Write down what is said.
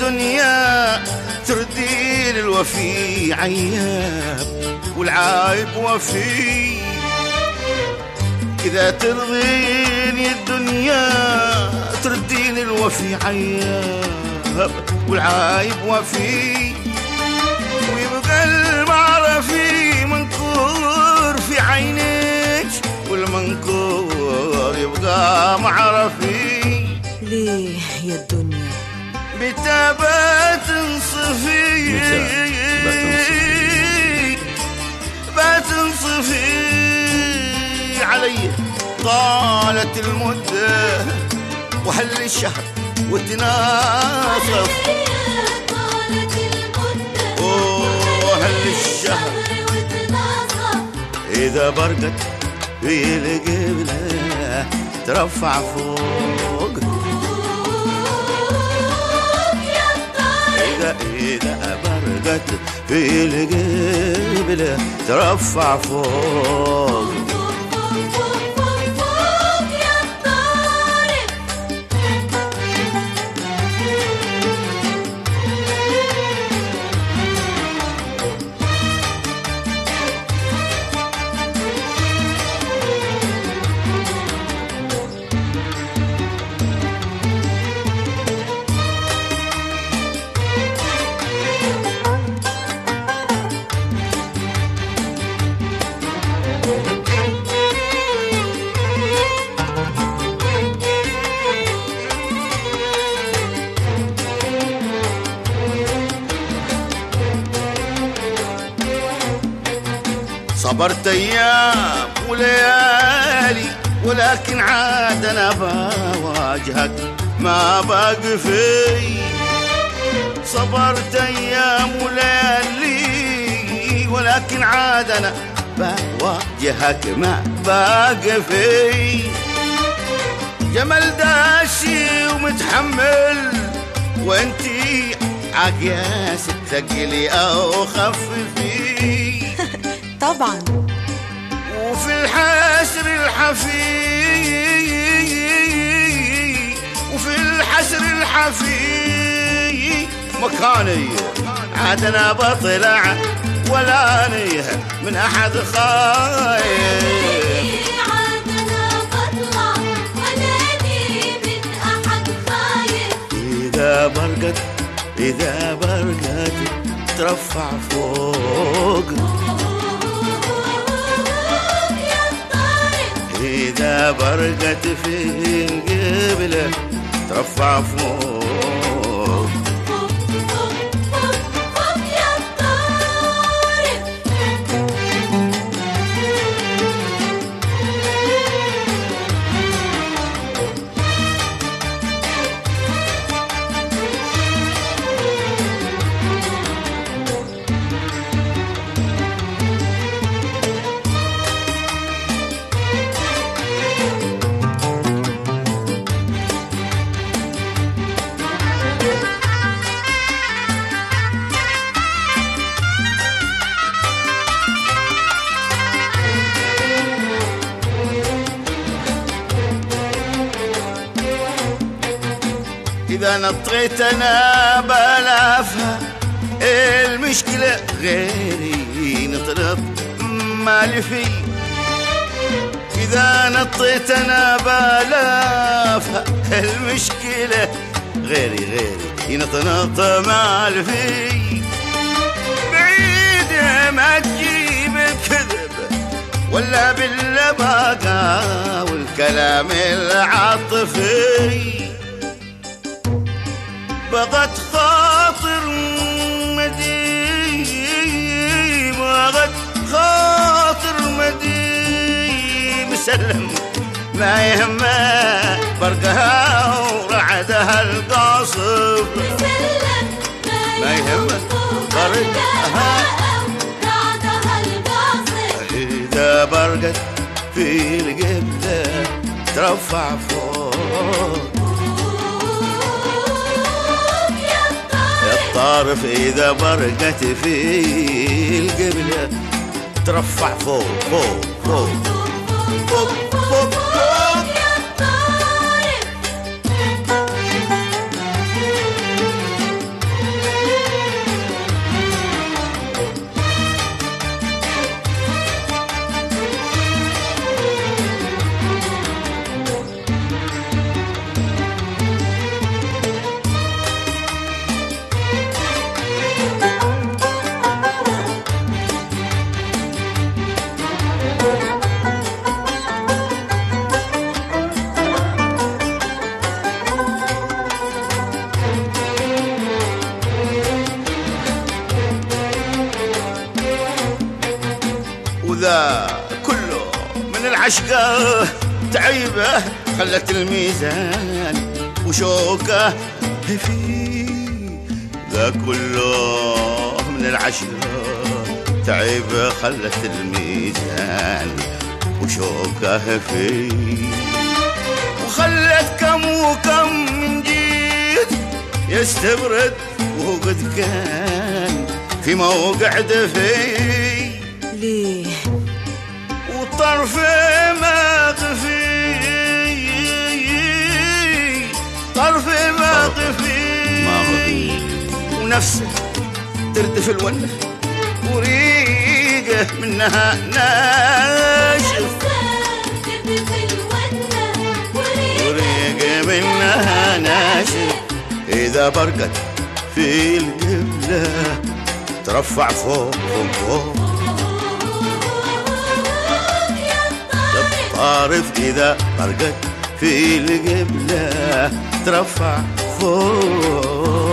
الدنيا تردين الوفي عياب والعايب وفي. إذا ترضين الدنيا تردين الوفي عياب والعايب وفي، ويبقى المعرفي منكور في عينك والمنكور يبقى معرفي. ليه يا الدنيا متى بتنصفي علي؟ طالت المدة وهل الشهر وتناصف، وهل الشهر إذا برقت في القبلة ترفع فوق. إذا برقت في القبلة ترفع فوق. صبرت أيام وليالي ولكن عاد أنا بواجهك ما باقي في. صبرت أيام وليالي ولكن عاد أنا بواجهك ما باقي في. جمل داشي ومتحمل وانتي عقياس ثقلي أو خففي طبعا. وفي الحسر الحفي مكاني عاد انا بطلع ولا نيه من احد خايف. عاد انا بطلع ولا نيه من احد خايف. اذا برقت ترفع فوق. إذا برقت في القبلة ترفع فوق. إذا نطيت أنا بلافها المشكلة غيري نطرط مالي في. إذا نطيت أنا بلافها المشكلة غيري نطنط مالي في. بعيد ما تجيب الكذب ولا باللباقة والكلام العاطفي. بغت خاطر مديم سلم ما يهمه برقها ورعدها القاصف. ما يهمه برقها ورعدها القاصف. إذا برقت في القبلة ترفع فوق. الطارف إذا برقت في القبلة ترفع فوق فوق فوق فوق فوق فوق. وذا كله من العشقة تعيبه خلت الميزان وشوكه في ذا كله من العشقة تعيبه خلت الميزان وشوكه في وخلت كم وكم من جيد يستبرد وهو قد كان في موقع دفي ليه وطرف ما طفي طرف ما طفي ونفسه تردف الونه وريقه منها ناشف وريقه منها ناشف إذا برقت في القبلة ترفع فوق فوق فوق الطارف إذا برقت في القبلة ترفع فوق